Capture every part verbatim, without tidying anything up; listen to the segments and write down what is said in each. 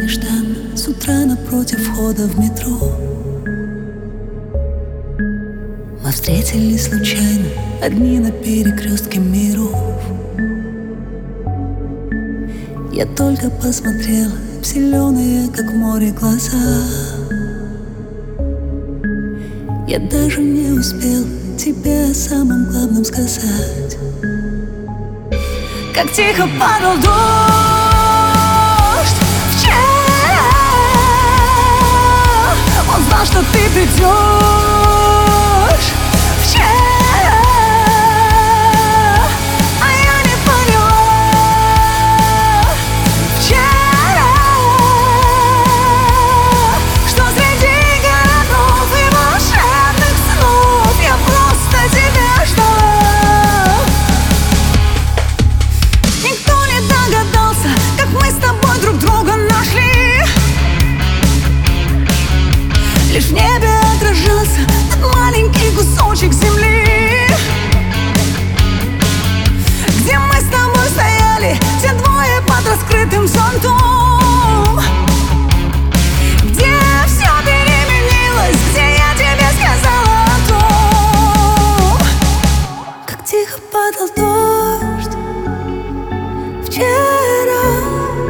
знаешь, там с утра напротив входа в метро мы встретились случайно, одни на перекрестке миров. Я только посмотрела в зеленые, как море, глаза. Я даже не успел тебе о самом главном сказать. Как тихо падал дождь вчера. Он знал, что ты придешь вчера, а я не поняла вчера, что среди городов и волшебных снов я просто тебя ждала. Никто не догадался, как мы с тобой друг друга нашли. Лишь в небе отражался тот маленький кусочек земли, где мы с тобой стояли, те двое под раскрытым зонтом, где все переменилось, где я тебе сказала о том. Как тихо падал дождь вчера.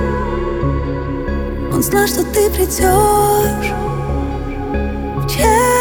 Он знал, что ты придешь вчера.